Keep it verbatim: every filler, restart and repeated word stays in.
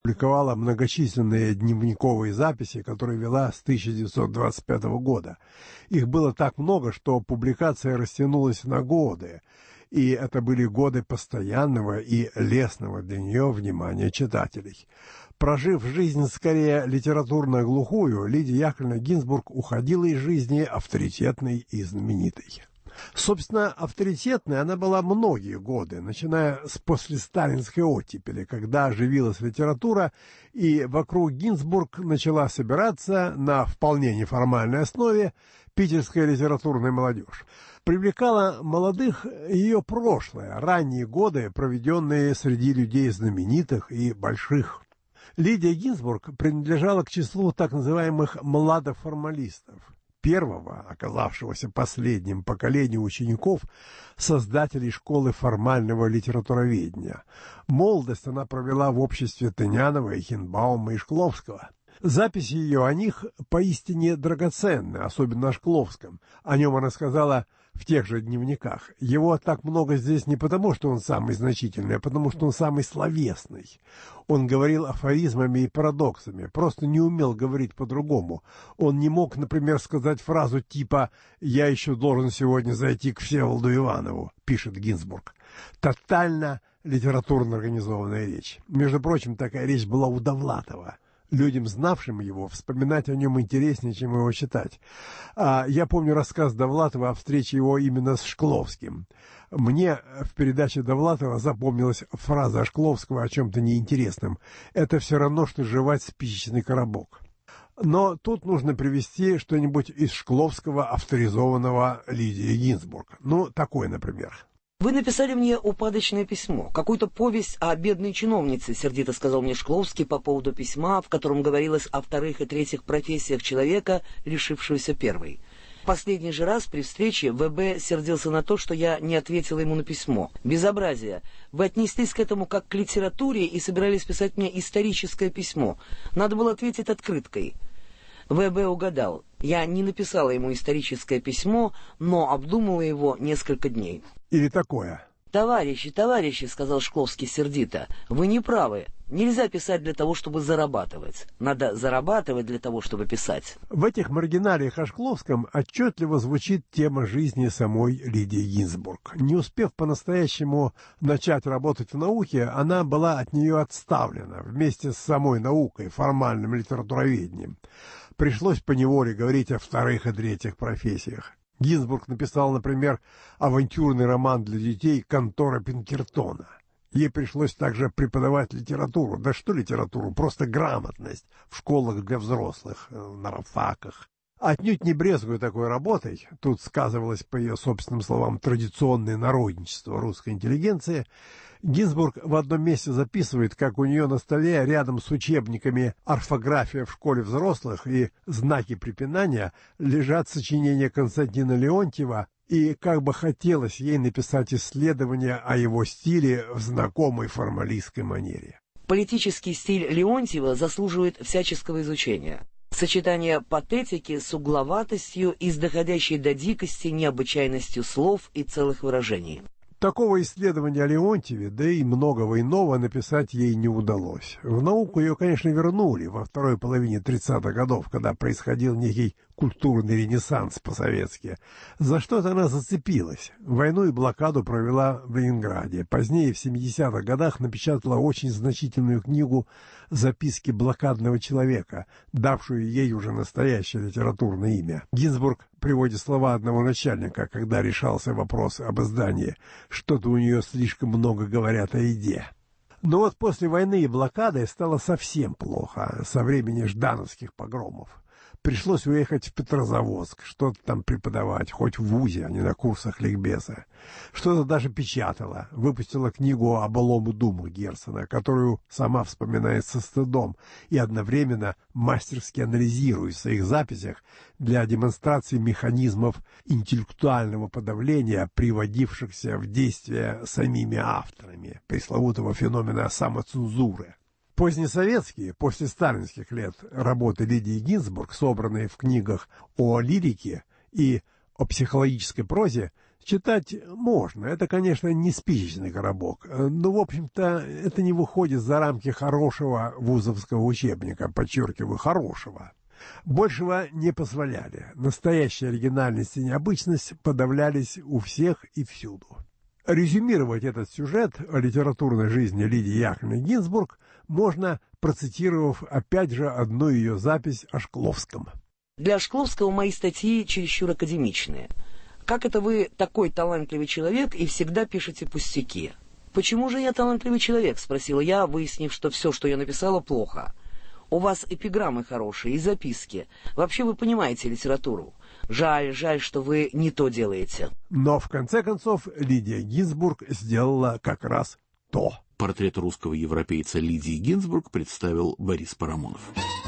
публиковала многочисленные дневниковые записи, которые вела с тысяча девятьсот двадцать пятого года. Их было так много, что публикация растянулась на годы, и это были годы постоянного и лестного для нее внимания читателей. Прожив жизнь скорее литературно-глухую, Лидия Яковлевна Гинзбург уходила из жизни авторитетной и знаменитой. Собственно, авторитетной она была многие годы, начиная с послесталинской оттепели, когда оживилась литература, и вокруг Гинзбург начала собираться на вполне неформальной основе питерская литературная молодежь. Привлекала молодых ее прошлое, ранние годы, проведенные среди людей знаменитых и больших. Лидия Гинзбург принадлежала к числу так называемых «младоформалистов», первого, оказавшегося последним поколением учеников, создателей школы формального литературоведения. Молодость она провела в обществе Тынянова, Эйхенбаума и Шкловского. Записи ее о них поистине драгоценны, особенно о Шкловском. О нем она сказала в тех же дневниках: его так много здесь не потому, что он самый значительный, а потому, что он самый словесный. Он говорил афоризмами и парадоксами, просто не умел говорить по-другому. Он не мог, например, сказать фразу типа «я еще должен сегодня зайти к Всеволоду Иванову», пишет Гинзбург. Тотально литературно организованная речь. Между прочим, такая речь была у Довлатова. Людям, знавшим его, вспоминать о нем интереснее, чем его читать. А я помню рассказ Довлатова о встрече его именно с Шкловским. Мне в передаче Довлатова запомнилась фраза Шкловского о чем-то неинтересном. «Это все равно, что жевать спичечный коробок». Но тут нужно привести что-нибудь из Шкловского, авторизованного Лидии Гинзбург. Ну, такое, например. «Вы написали мне упадочное письмо, какую-то повесть о бедной чиновнице», — сердито сказал мне Шкловский по поводу письма, в котором говорилось о вторых и третьих профессиях человека, лишившегося первой. Последний же раз при встрече ВБ сердился на то, что я не ответила ему на письмо. «Безобразие! Вы отнеслись к этому как к литературе и собирались писать мне историческое письмо. Надо было ответить открыткой». ВБ угадал. Я не написала ему историческое письмо, но обдумала его несколько дней. Или такое: «Товарищи, товарищи, — сказал Шкловский сердито, — вы не правы. Нельзя писать для того, чтобы зарабатывать. Надо зарабатывать для того, чтобы писать». В этих маргиналиях о Шкловском отчетливо звучит тема жизни самой Лидии Гинзбург. Не успев по-настоящему начать работать в науке, она была от нее отставлена вместе с самой наукой, формальным литературоведением. Пришлось поневоле говорить о вторых и третьих профессиях. Гинзбург написал, например, авантюрный роман для детей «Контора Пинкертона». Ей пришлось также преподавать литературу. Да что литературу, просто грамотность в школах для взрослых, на рабфаках. Отнюдь не брезгуя такой работой, тут сказывалось, по ее собственным словам, традиционное народничество русской интеллигенции, Гинзбург в одном месте записывает, как у нее на столе рядом с учебниками «Орфография в школе взрослых» и «Знаки препинания» лежат сочинения Константина Леонтьева, и как бы хотелось ей написать исследование о его стиле в знакомой формалистской манере. Политический стиль Леонтьева заслуживает всяческого изучения. Сочетание патетики с угловатостью и с доходящей до дикости необычайностью слов и целых выражений. Такого исследования о Леонтьеве, да и многого иного, написать ей не удалось. В науку ее, конечно, вернули во второй половине тридцатых годов, когда происходил некий культурный ренессанс по-советски. За что-то она зацепилась. Войну и блокаду провела в Ленинграде. Позднее, в семидесятых годах, напечатала очень значительную книгу «Записки блокадного человека», давшую ей уже настоящее литературное имя. Гинзбург приводит слова одного начальника, когда решался вопрос об издании: «Что-то у нее слишком много говорят о еде». Но вот после войны и блокады стало совсем плохо, со времени ждановских погромов. Пришлось уехать в Петрозаводск, что-то там преподавать, хоть в вузе, а не на курсах ликбеза. Что-то даже печатала, выпустила книгу о былом думу Герцена, которую сама вспоминает со стыдом и одновременно мастерски анализирует в своих записях для демонстрации механизмов интеллектуального подавления, приводившихся в действие самими авторами пресловутого феномена самоцензуры. Позднесоветские, после сталинских лет работы Лидии Гинзбург, собранные в книгах о лирике и о психологической прозе, Читать можно, это, конечно, не спичечный коробок, но, в общем-то, это не выходит за рамки хорошего вузовского учебника, подчеркиваю, хорошего. Большего не позволяли, настоящая оригинальность и необычность подавлялись у всех и всюду. Резюмировать этот сюжет о литературной жизни Лидии Яковлевны Гинзбург можно, процитировав опять же одну ее запись о Шкловском. Для Шкловского мои статьи чересчур академичные. Как это вы такой талантливый человек и всегда пишете пустяки? Почему же я талантливый человек? Спросила я, выяснив, что все, что я написала, плохо. У вас эпиграммы хорошие и записки. Вообще вы понимаете литературу. Жаль, жаль, что вы не то делаете. Но в конце концов Лидия Гинзбург сделала как раз то. Портрет русского европейца Лидии Гинзбург представил Борис Парамонов.